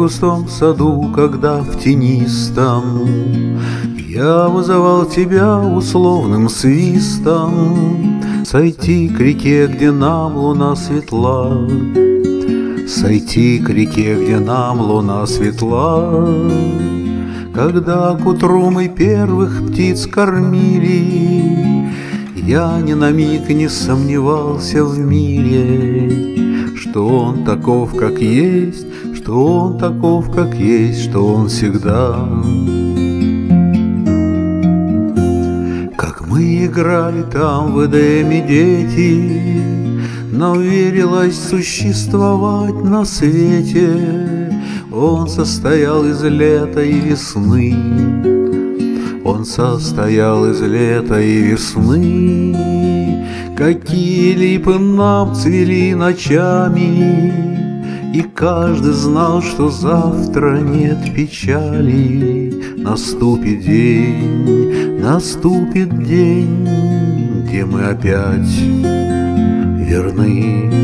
густом саду, когда в тенистом я вызывал тебя условным свистом сойти к реке, где нам луна светла, сойти к реке, где нам луна светла. Когда к утру мы первых птиц кормили, я ни на миг не сомневался в мире, что он таков, как есть, что он таков, как есть, что он всегда. Как мы играли там в Эдеме, дети, но верилось существовать на свете. Он состоял из лета и весны, он состоял из лета и весны. Какие липы нам цвели ночами, и каждый знал, что завтра нет печали. Наступит день, где мы опять верны.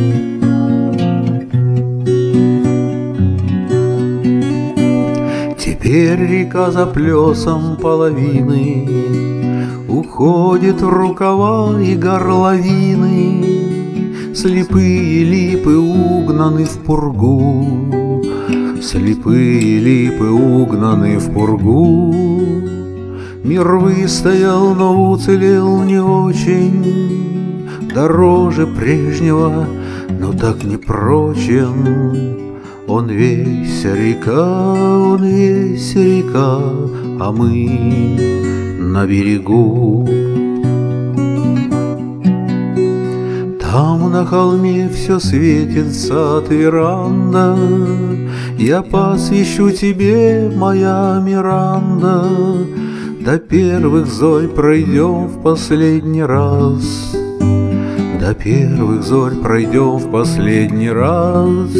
Теперь река за плесом половины уходит в рукава и горловины. Слепые липы угнаны в пургу, слепые липы угнаны в пургу. Мир выстоял, но уцелел не очень, дороже прежнего, но так не прочен. Он весь река, а мы на берегу. Там на холме все светит сад веранда, я посвящу тебе, моя Миранда. До первых зорь пройдем в последний раз, до первых зорь пройдем в последний раз.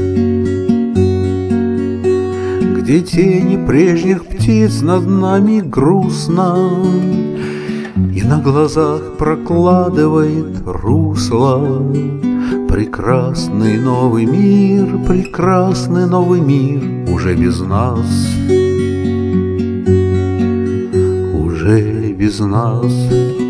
Где тени прежних птиц над нами грустно, и на глазах прокладывает русло прекрасный новый мир, прекрасный новый мир уже без нас, уже без нас.